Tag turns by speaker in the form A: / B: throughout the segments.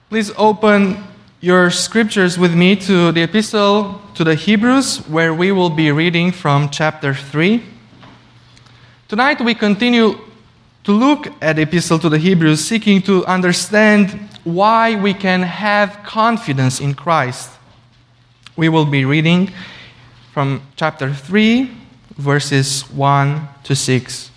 A: Please open your scriptures with me to the Epistle to the Hebrews, where we will be reading from chapter 3. Tonight we continue to look at the Epistle to the Hebrews, seeking to understand why we can have confidence in Christ. We will be reading from chapter 3, verses 1 to 6.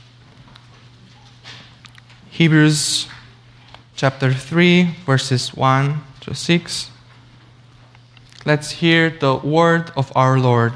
A: Hebrews chapter 3, verses 1 to 6. Let's hear the word of our Lord.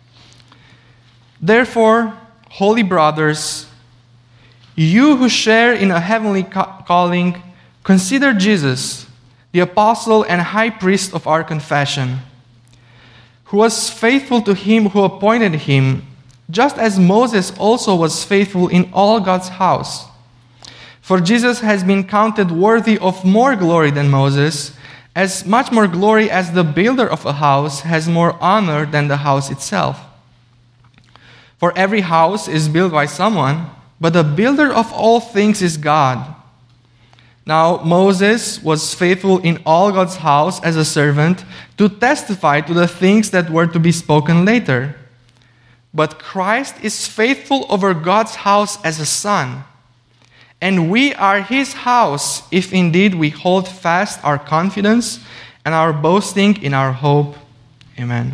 A: Therefore, holy brothers, you who share in a heavenly calling, consider Jesus, the apostle and high priest of our confession, who was faithful to him who appointed him, just as Moses also was faithful in all God's house. For Jesus has been counted worthy of more glory than Moses, as much more glory as the builder of a house has more honor than the house itself. For every house is built by someone, but the builder of all things is God. Now Moses was faithful in all God's house as a servant to testify to the things that were to be spoken later. But Christ is faithful over God's house as a son. And we are his house, if indeed we hold fast our confidence and our boasting in our hope. Amen.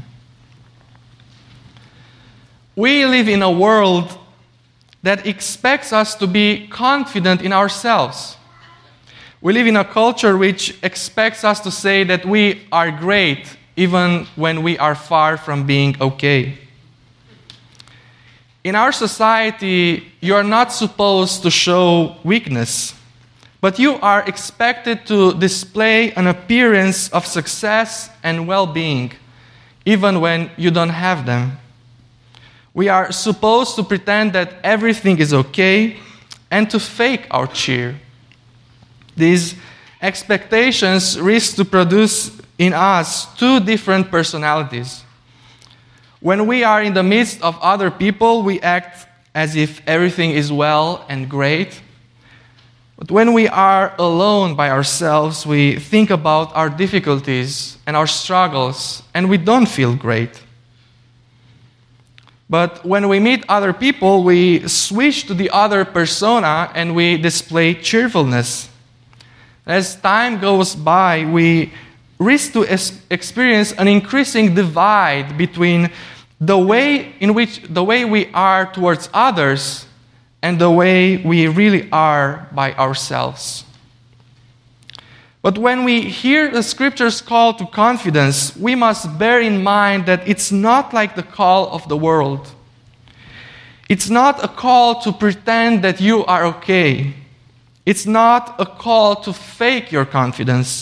A: We live in a world that expects us to be confident in ourselves. We live in a culture which expects us to say that we are great, even when we are far from being okay. In our society, you are not supposed to show weakness, but you are expected to display an appearance of success and well-being, even when you don't have them. We are supposed to pretend that everything is okay and to fake our cheer. These expectations risk to produce in us two different personalities. When we are in the midst of other people, we act as if everything is well and great. But when we are alone by ourselves, we think about our difficulties and our struggles, and we don't feel great. But when we meet other people, we switch to the other persona and we display cheerfulness. As time goes by, we risk to experience an increasing divide between the way we are towards others and the way we really are by ourselves. But when we hear the scriptures call to confidence, we must bear in mind that it's not like the call of the world. It's not a call to pretend that you are okay. It's not a call to fake your confidence.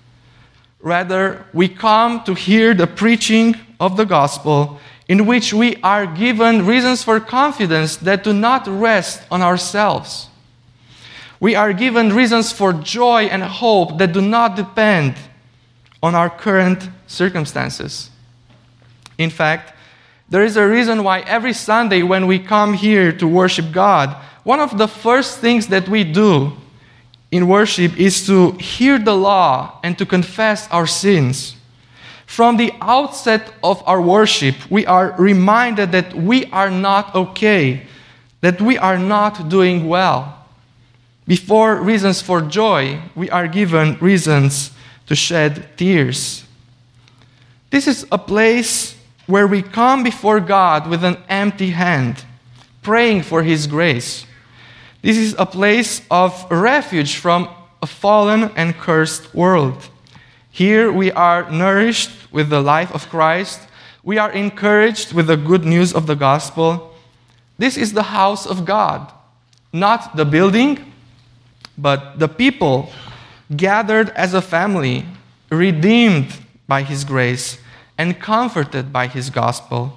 A: Rather, we come to hear the preaching of the gospel in which we are given reasons for confidence that do not rest on ourselves. We are given reasons for joy and hope that do not depend on our current circumstances. In fact, there is a reason why every Sunday when we come here to worship God, one of the first things that we do in worship is to hear the law and to confess our sins. From the outset of our worship, we are reminded that we are not okay, that we are not doing well. Before reasons for joy, we are given reasons to shed tears. This is a place where we come before God with an empty hand, praying for His grace. This is a place of refuge from a fallen and cursed world. Here we are nourished with the life of Christ. We are encouraged with the good news of the gospel. This is the house of God, not the building, but the people gathered as a family, redeemed by His grace and comforted by His gospel.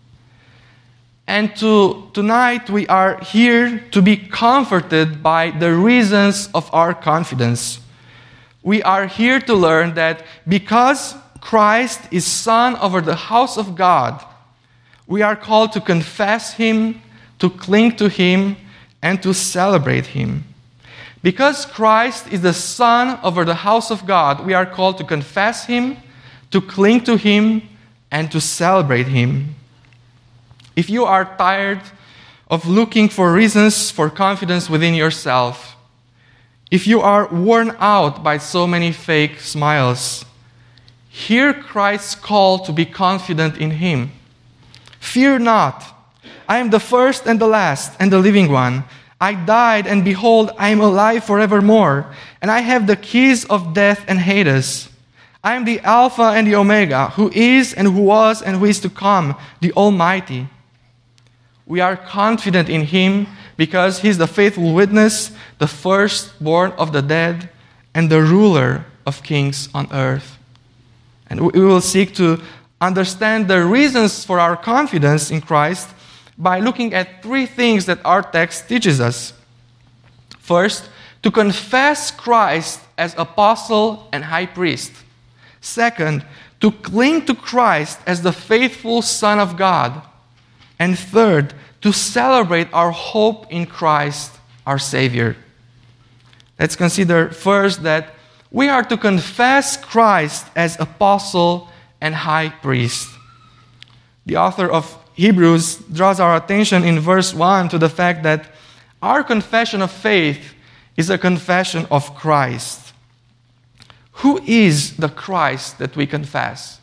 A: And tonight we are here to be comforted by the reasons of our confidence. We are here to learn that because Christ is Son over the house of God, we are called to confess Him, to cling to Him, and to celebrate Him. Because Christ is the Son over the house of God, we are called to confess Him, to cling to Him, and to celebrate Him. If you are tired of looking for reasons for confidence within yourself, if you are worn out by so many fake smiles, hear Christ's call to be confident in Him. Fear not. I am the first and the last and the living one. I died, and behold, I am alive forevermore, and I have the keys of death and Hades. I am the Alpha and the Omega, who is and who was and who is to come, the Almighty. We are confident in Him because He is the faithful witness, the firstborn of the dead, and the ruler of kings on earth. And we will seek to understand the reasons for our confidence in Christ by looking at three things that our text teaches us. First, to confess Christ as apostle and high priest. Second, to cling to Christ as the faithful Son of God. And third, to celebrate our hope in Christ, our Savior. Let's consider first that we are to confess Christ as apostle and high priest. The author of Hebrews draws our attention in verse 1 to the fact that our confession of faith is a confession of Christ. Who is the Christ that we confess?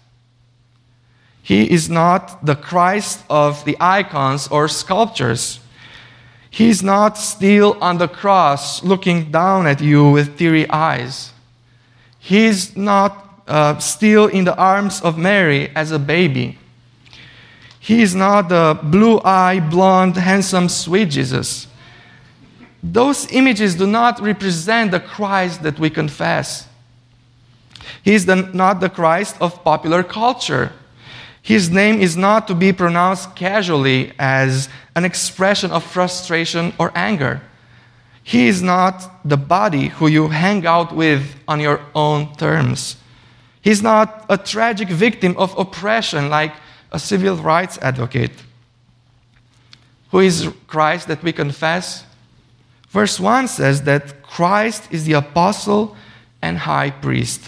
A: He is not the Christ of the icons or sculptures. He is not still on the cross looking down at you with teary eyes. He is not still in the arms of Mary as a baby. He is not the blue-eyed, blonde, handsome, sweet Jesus. Those images do not represent the Christ that we confess. He is not the Christ of popular culture. His name is not to be pronounced casually as an expression of frustration or anger. He is not the body who you hang out with on your own terms. He's not a tragic victim of oppression like a civil rights advocate. Who is Christ that we confess? Verse 1 says that Christ is the apostle and high priest.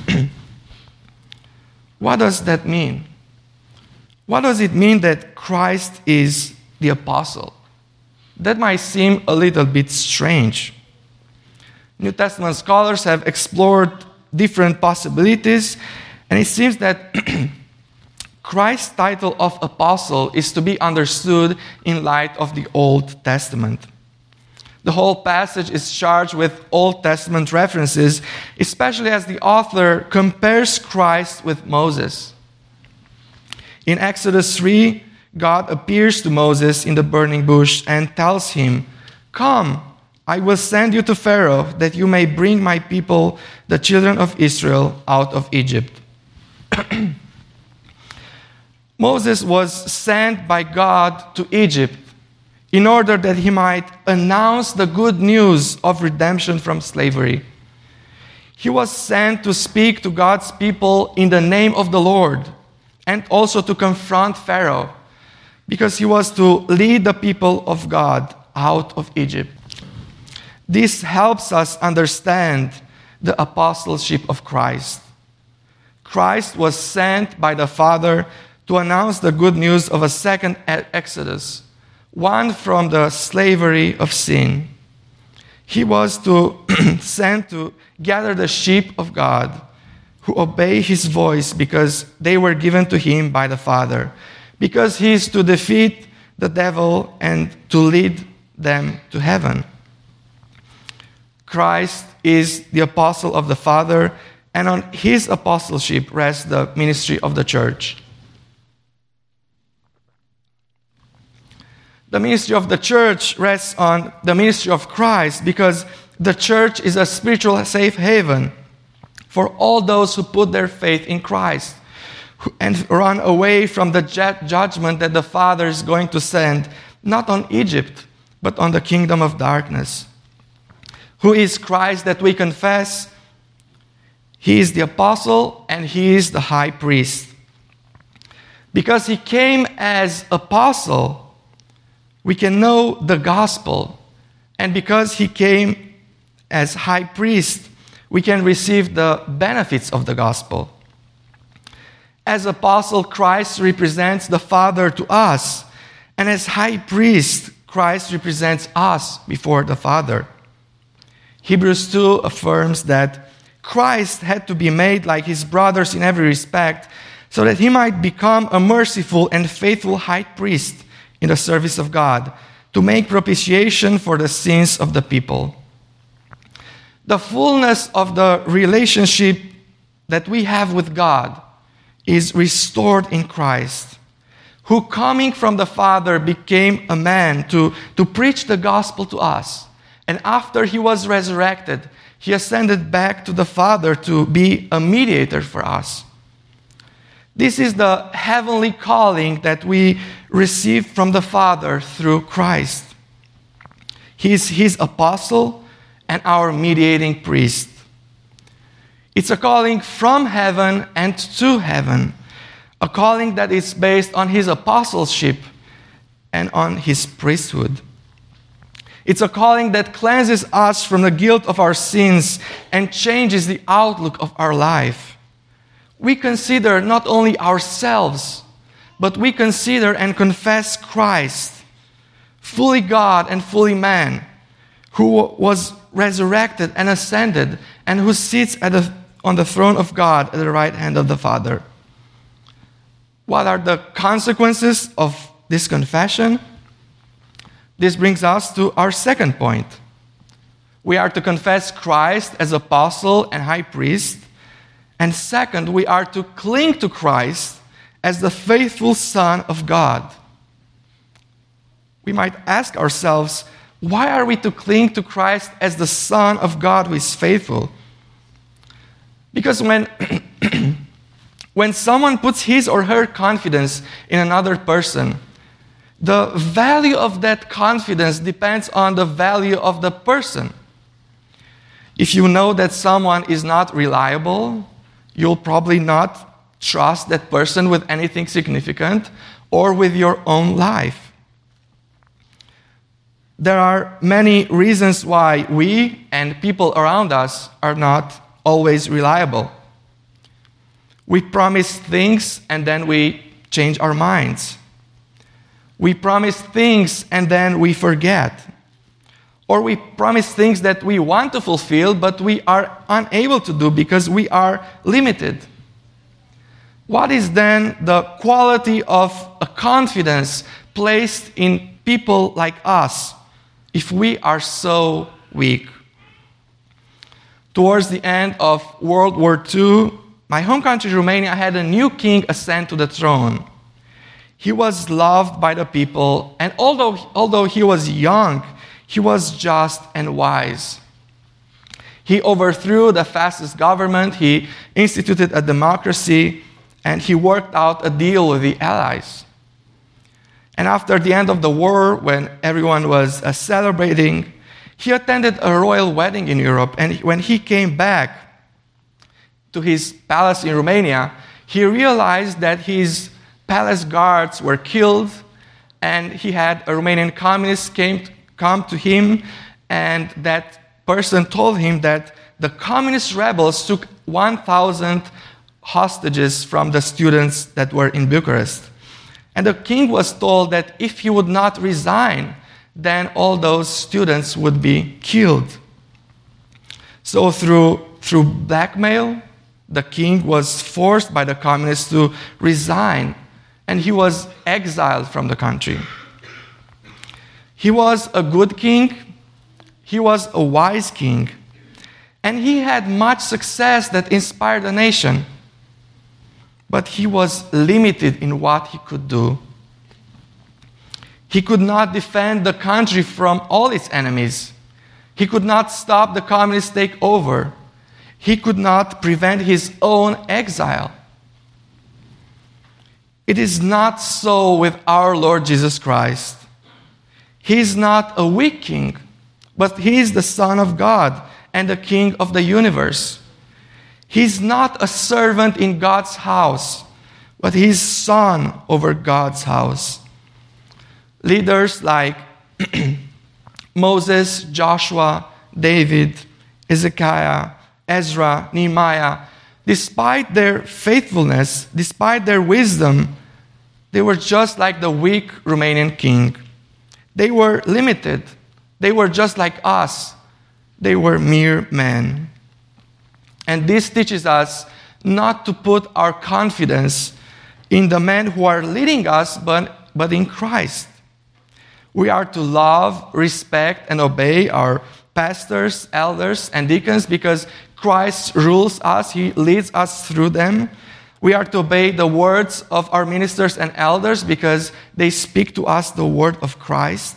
A: What does that mean? What does it mean that Christ is the apostle? That might seem a little bit strange. New Testament scholars have explored different possibilities, and it seems that Christ's title of apostle is to be understood in light of the Old Testament. The whole passage is charged with Old Testament references, especially as the author compares Christ with Moses. In Exodus 3, God appears to Moses in the burning bush and tells him, "Come, I will send you to Pharaoh that you may bring my people, the children of Israel, out of Egypt." Moses was sent by God to Egypt in order that he might announce the good news of redemption from slavery. He was sent to speak to God's people in the name of the Lord and also to confront Pharaoh because he was to lead the people of God out of Egypt. This helps us understand the apostleship of Christ. Christ was sent by the Father to announce the good news of a second Exodus, one from the slavery of sin. He was sent to gather the sheep of God who obey His voice because they were given to Him by the Father, because He is to defeat the devil and to lead them to heaven. Christ is the apostle of the Father, and on His apostleship rests the ministry of the church. The ministry of the church rests on the ministry of Christ because the church is a spiritual safe haven for all those who put their faith in Christ and run away from the judgment that the Father is going to send, not on Egypt, but on the kingdom of darkness. Who is Christ that we confess? He is the apostle and He is the high priest. Because He came as apostle, we can know the gospel. And because He came as high priest, we can receive the benefits of the gospel. As apostle, Christ represents the Father to us, and as high priest, Christ represents us before the Father. Hebrews 2 affirms that Christ had to be made like his brothers in every respect, so that he might become a merciful and faithful high priest in the service of God, to make propitiation for the sins of the people. The fullness of the relationship that we have with God is restored in Christ, who coming from the Father became a man to preach the gospel to us. And after he was resurrected, he ascended back to the Father to be a mediator for us. This is the heavenly calling that we receive from the Father through Christ. He is his apostle and our mediating priest. It's a calling from heaven and to heaven, a calling that is based on his apostleship and on his priesthood. It's a calling that cleanses us from the guilt of our sins and changes the outlook of our life. We consider not only ourselves, but we consider and confess Christ, fully God and fully man, who was resurrected and ascended, and who sits on the throne of God at the right hand of the Father. What are the consequences of this confession? This brings us to our second point. We are to confess Christ as apostle and high priest. And second, we are to cling to Christ as the faithful Son of God. We might ask ourselves, why are we to cling to Christ as the Son of God who is faithful? Because when someone puts his or her confidence in another person, the value of that confidence depends on the value of the person. If you know that someone is not reliable, you'll probably not trust that person with anything significant or with your own life. There are many reasons why we and people around us are not always reliable. We promise things and then we change our minds. We promise things and then we forget. Or we promise things that we want to fulfill, but we are unable to do because we are limited. What is then the quality of a confidence placed in people like us if we are so weak? Towards the end of World War II, my home country, Romania, had a new king ascend to the throne. He was loved by the people, and although he was young, he was just and wise. He overthrew the fascist government, he instituted a democracy, and he worked out a deal with the Allies. And after the end of the war, when everyone was celebrating, he attended a royal wedding in Europe, and when he came back to his palace in Romania, he realized that his palace guards were killed, and he had a Romanian communist come to him, and that person told him that the communist rebels took 1,000 hostages from the students that were in Bucharest. And the king was told that if he would not resign, then all those students would be killed. So through blackmail, the king was forced by the communists to resign, and he was exiled from the country. He was a good king, he was a wise king, and he had much success that inspired the nation. But he was limited in what he could do. He could not defend the country from all its enemies. He could not stop the communist takeover. He could not prevent his own exile. It is not so with our Lord Jesus Christ. He is not a weak king, but he is the Son of God and the King of the universe. He is not a servant in God's house, but he is son over God's house. Leaders like Moses, Joshua, David, Ezekiel, Ezra, Nehemiah, despite their faithfulness, despite their wisdom, they were just like the weak Romanian king. They were limited. They were just like us. They were mere men. And this teaches us not to put our confidence in the men who are leading us, but in Christ. We are to love, respect, and obey our pastors, elders, and deacons because Christ rules us. He leads us through them. We are to obey the words of our ministers and elders because they speak to us the word of Christ.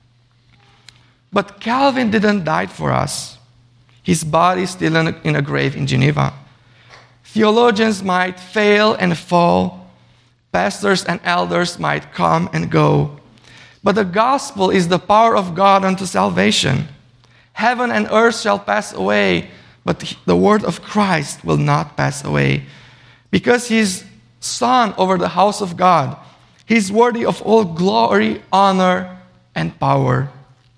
A: But Calvin didn't die for us. His body is still in a grave in Geneva. Theologians might fail and fall. Pastors and elders might come and go. But the gospel is the power of God unto salvation. Heaven and earth shall pass away, but the word of Christ will not pass away. Because he is Son over the house of God, he is worthy of all glory, honor, and power.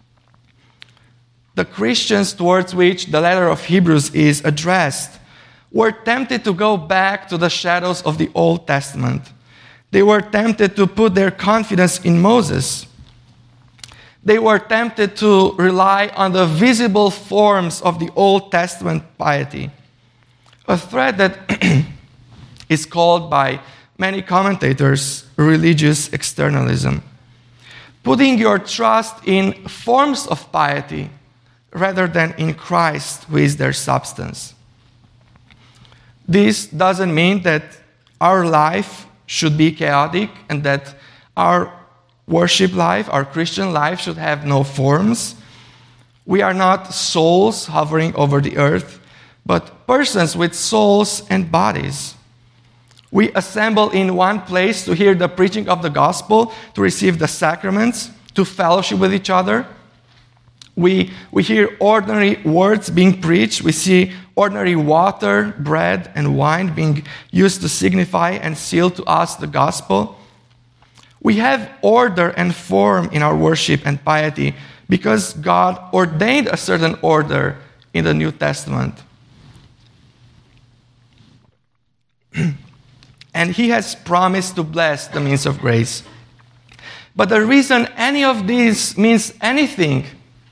A: The Christians towards which the letter of Hebrews is addressed were tempted to go back to the shadows of the Old Testament. They were tempted to put their confidence in Moses. They were tempted to rely on the visible forms of the Old Testament piety, a thread that is called by many commentators religious externalism. Putting your trust in forms of piety rather than in Christ, who is their substance. This doesn't mean that our life should be chaotic and that our worship life, our Christian life, should have no forms. We are not souls hovering over the earth, but persons with souls and bodies. We assemble in one place to hear the preaching of the gospel, to receive the sacraments, to fellowship with each other. We hear ordinary words being preached. We see ordinary water, bread, and wine being used to signify and seal to us the gospel. We have order and form in our worship and piety because God ordained a certain order in the New Testament. And he has promised to bless the means of grace. But the reason any of this means anything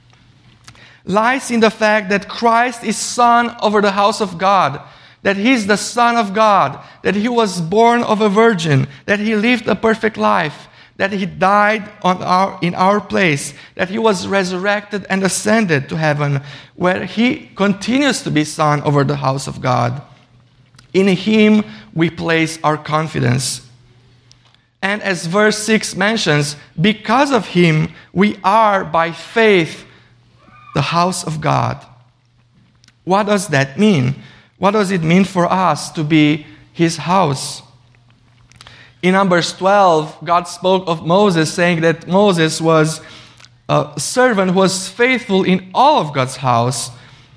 A: lies in the fact that Christ is Son over the house of God, that he is the Son of God, that he was born of a virgin, that he lived a perfect life, that he died in our place, that he was resurrected and ascended to heaven, where he continues to be Son over the house of God. In him we place our confidence. And as verse 6 mentions, because of him we are by faith the house of God. What does that mean? What does it mean for us to be his house? In Numbers 12, God spoke of Moses, saying that Moses was a servant who was faithful in all of God's house.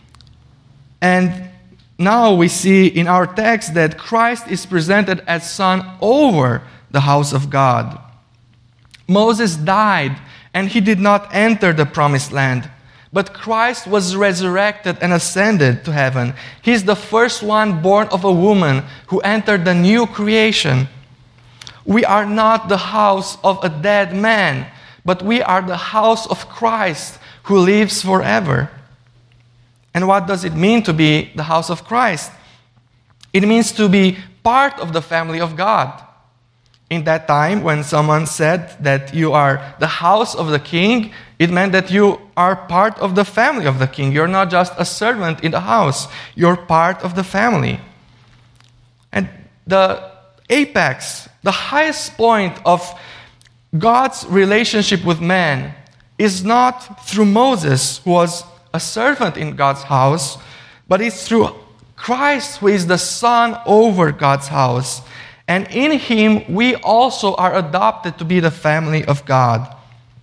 A: And now we see in our text that Christ is presented as Son over the house of God. Moses died, and he did not enter the promised land. But Christ was resurrected and ascended to heaven. He's the first one born of a woman who entered the new creation. We are not the house of a dead man, but we are the house of Christ who lives forever. And what does it mean to be the house of Christ? It means to be part of the family of God. In that time, when someone said that you are the house of the king, it meant that you are part of the family of the king. You're not just a servant in the house. You're part of the family. And the apex, the highest point of God's relationship with man is not through Moses, who was a servant in God's house, but it's through Christ, who is the Son over God's house. And in him, we also are adopted to be the family of God.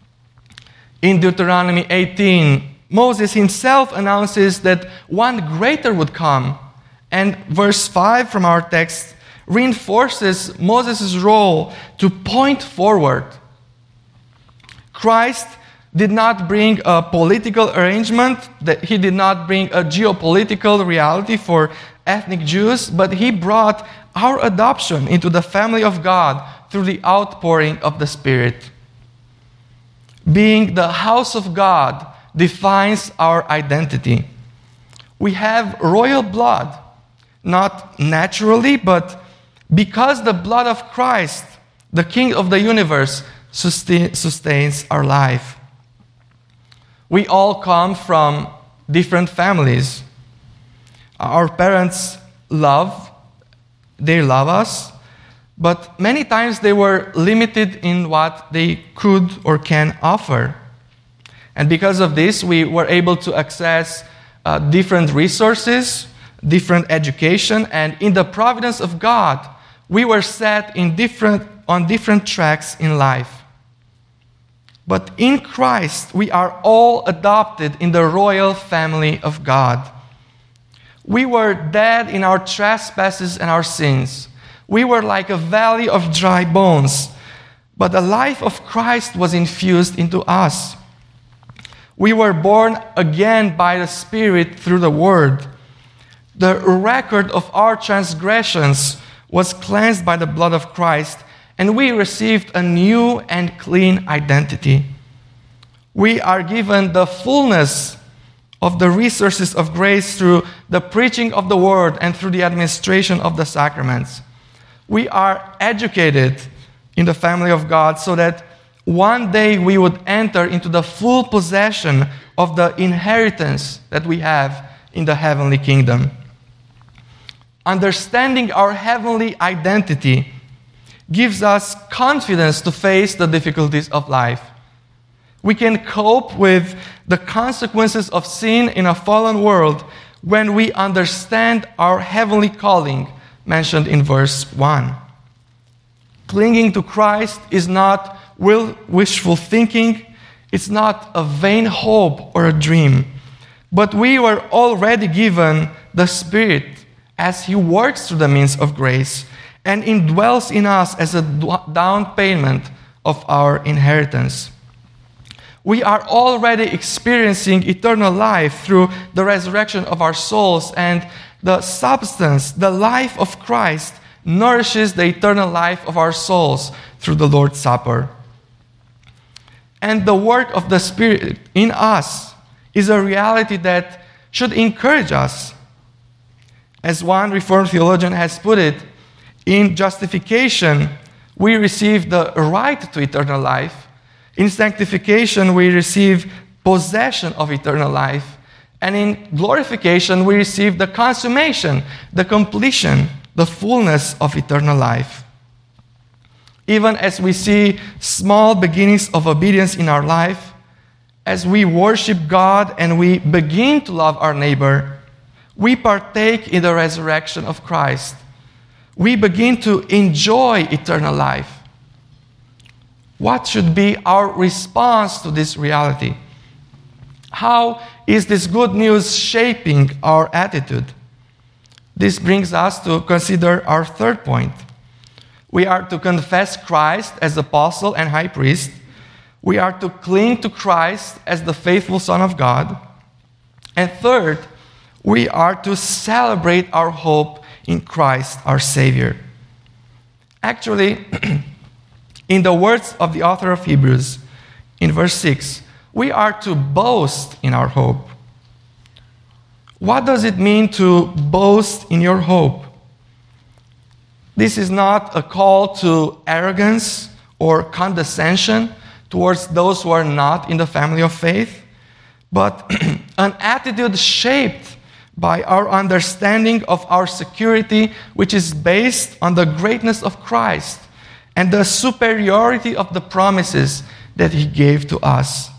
A: In Deuteronomy 18, Moses himself announces that one greater would come. And verse 5 from our text reinforces Moses' role to point forward. Christ did not bring a political arrangement, that he did not bring a geopolitical reality for ethnic Jews, but he brought our adoption into the family of God through the outpouring of the Spirit. Being the house of God defines our identity. We have royal blood, not naturally, but because the blood of Christ, the King of the universe, sustains our life. We all come from different families. Our parents they love us, but many times they were limited in what they could or can offer. And because of this, we were able to access different resources, different education, and in the providence of God, we were set on different tracks in life. But in Christ, we are all adopted in the royal family of God. We were dead in our trespasses and our sins. We were like a valley of dry bones, but the life of Christ was infused into us. We were born again by the Spirit through the Word. The record of our transgressions was cleansed by the blood of Christ, and we received a new and clean identity. We are given the fullness of the resources of grace through the preaching of the Word and through the administration of the sacraments. We are educated in the family of God so that one day we would enter into the full possession of the inheritance that we have in the heavenly kingdom. Understanding our heavenly identity gives us confidence to face the difficulties of life. We can cope with the consequences of sin in a fallen world when we understand our heavenly calling mentioned in verse 1. Clinging to Christ is not wishful thinking, it's not a vain hope or a dream, but we were already given the Spirit as He works through the means of grace and indwells in us as a down payment of our inheritance. We are already experiencing eternal life through the resurrection of our souls, and the substance, the life of Christ, nourishes the eternal life of our souls through the Lord's Supper. And the work of the Spirit in us is a reality that should encourage us. As one Reformed theologian has put it, in justification, we receive the right to eternal life. In sanctification, we receive possession of eternal life. And in glorification, we receive the consummation, the completion, the fullness of eternal life. Even as we see small beginnings of obedience in our life, as we worship God and we begin to love our neighbor, we partake in the resurrection of Christ. We begin to enjoy eternal life. What should be our response to this reality? How is this good news shaping our attitude? This brings us to consider our third point. We are to confess Christ as apostle and high priest. We are to cling to Christ as the faithful Son of God. And third, we are to celebrate our hope in Christ, our Savior. Actually, in the words of the author of Hebrews, in verse 6, we are to boast in our hope. What does it mean to boast in your hope? This is not a call to arrogance or condescension towards those who are not in the family of faith, but an attitude shaped by our understanding of our security, which is based on the greatness of Christ and the superiority of the promises that He gave to us.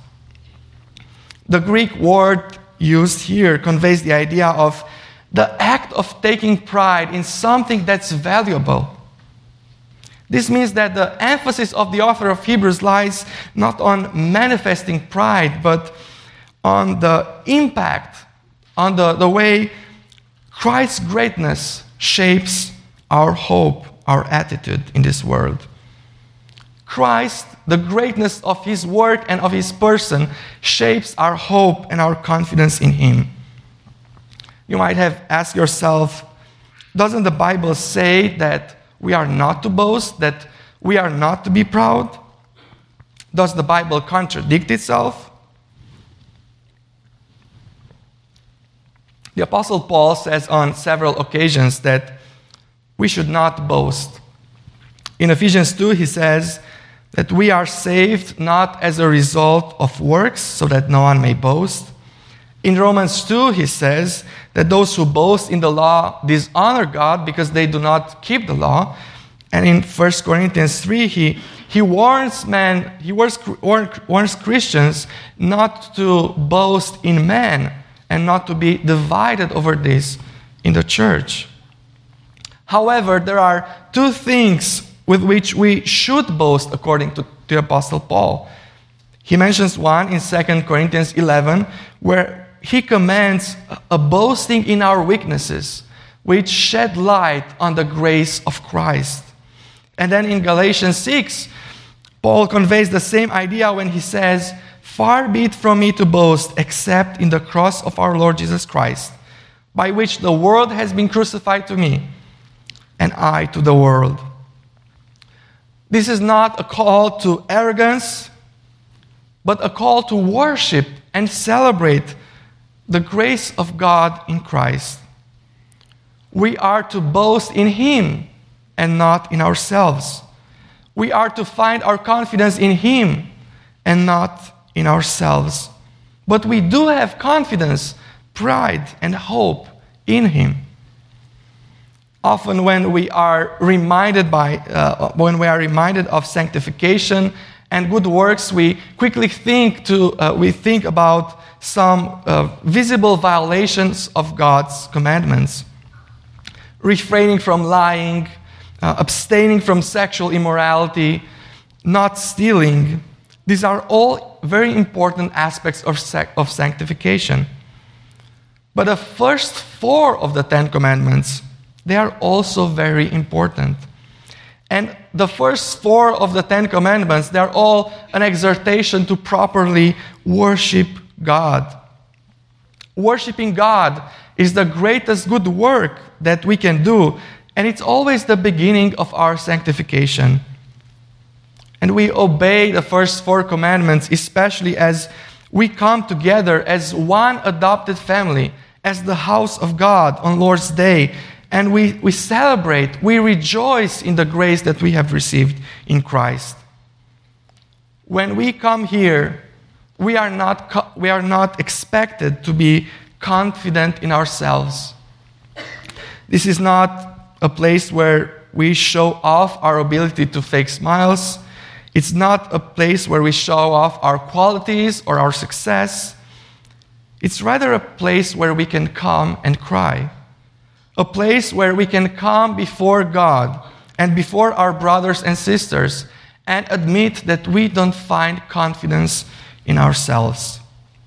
A: The Greek word used here conveys the idea of the act of taking pride in something that's valuable. This means that the emphasis of the author of Hebrews lies not on manifesting pride, but on the impact, on the way Christ's greatness shapes our hope, our attitude in this world. Christ, the greatness of his work and of his person, shapes our hope and our confidence in him. You might have asked yourself, doesn't the Bible say that we are not to boast, that we are not to be proud? Does the Bible contradict itself? The Apostle Paul says on several occasions that we should not boast. In Ephesians 2, he says that we are saved not as a result of works, so that no one may boast. In Romans 2, he says that those who boast in the law dishonor God because they do not keep the law. And in 1 Corinthians 3, he warns Christians not to boast in man and not to be divided over this in the church. However, there are two things with which we should boast according to the Apostle Paul. He mentions one in 2 Corinthians 11, where he commands a boasting in our weaknesses, which shed light on the grace of Christ. And then in Galatians 6, Paul conveys the same idea when he says, "Far be it from me to boast except in the cross of our Lord Jesus Christ, by which the world has been crucified to me, and I to the world." This is not a call to arrogance, but a call to worship and celebrate the grace of God in Christ. We are to boast in him and not in ourselves. We are to find our confidence in him and not in ourselves. But we do have confidence, pride, and hope in him. Often when we are reminded of sanctification and good works, we quickly think about some visible violations of God's commandments. Refraining from lying, abstaining from sexual immorality, not stealing. These are all very important aspects of sanctification. But the first 4 of the 10 commandments, they are also very important. And the first 4 of the 10 commandments, they are all an exhortation to properly worship God. Worshiping God is the greatest good work that we can do, and it's always the beginning of our sanctification. And we obey the first 4 commandments, especially as we come together as one adopted family, as the house of God on Lord's Day, and we celebrate, we rejoice in the grace that we have received in Christ. When we come here, we are not expected to be confident in ourselves. This is not a place where we show off our ability to fake smiles. It's not a place where we show off our qualities or our success. It's rather a place where we can come and cry. A place where we can come before God and before our brothers and sisters and admit that we don't find confidence in ourselves.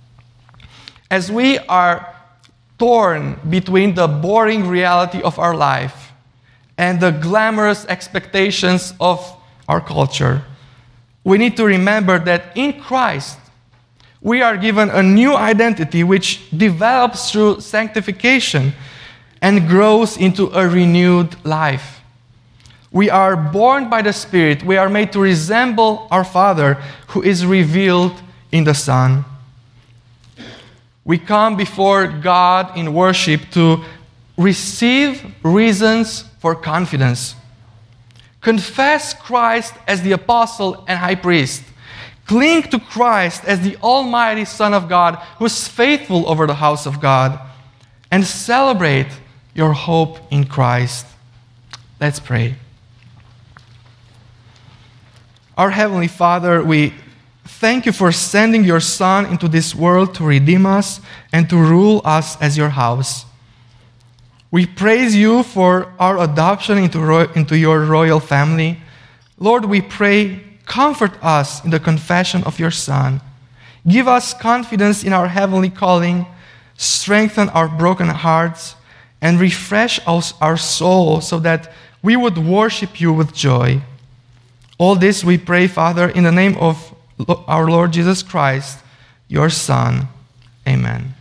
A: As we are torn between the boring reality of our life and the glamorous expectations of our culture, we need to remember that in Christ, we are given a new identity which develops through sanctification and grows into a renewed life. We are born by the Spirit. We are made to resemble our Father who is revealed in the Son. We come before God in worship to receive reasons for confidence. Confess Christ as the apostle and high priest. Cling to Christ as the almighty Son of God who is faithful over the house of God. And celebrate your hope in Christ. Let's pray. Our Heavenly Father, we thank you for sending your Son into this world to redeem us and to rule us as your house. We praise you for our adoption into your royal family. Lord, we pray, comfort us in the confession of your Son. Give us confidence in our heavenly calling, strengthen our broken hearts, and refresh our soul so that we would worship you with joy. All this we pray, Father, in the name of our Lord Jesus Christ, your Son. Amen.